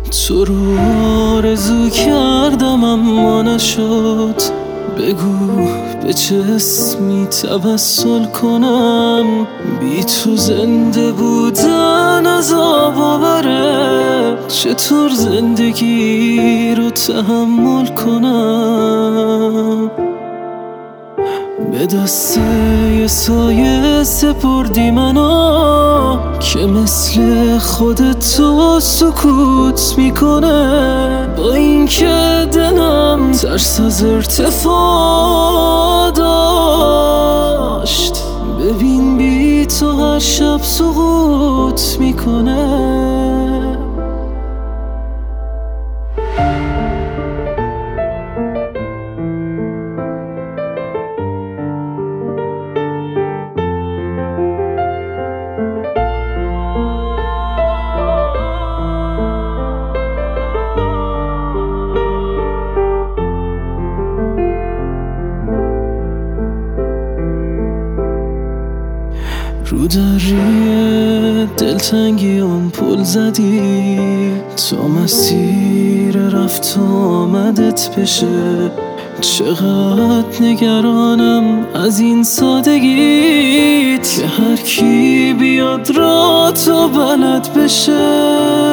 تو رو آرزو کردم اما نشد. بگو به چه اسمی توسل کنم، بی تو زنده بودن عذاب آوره. چطور زندگی رو تحمل کنم؟ به دست یه سایه سپردی منو که مثل خودت تو سکوت میکنه. با این که دلم ترس از ارتفاع داشت، ببین بی تو هر شب سقوط میکنه. رو دری دلتنگیم پل زدی تا مسیر رفت و آمدت بشه. چقدر نگرانم از این سادگیت که هر کی بیاد را تو بلد بشه.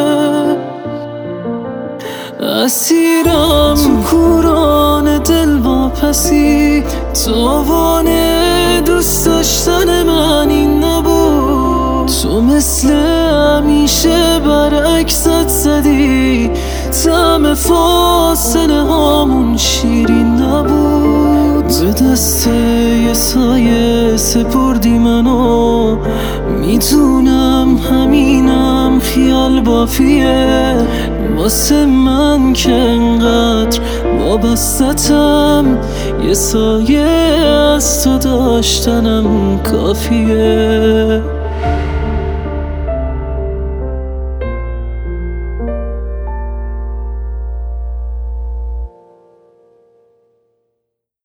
اسیرم تو کوران دل واپسی، تاوان دوست داشتن من این نبود. تو مثل همیشه برعکست زدی، طعم فاصله هامون شیرین نبود. به دست یه سایه سپردی منو، میدونم همینم خیال بافیه واسه من که انقدر وابستتم. یه سایه از تو داشتنم کافیه.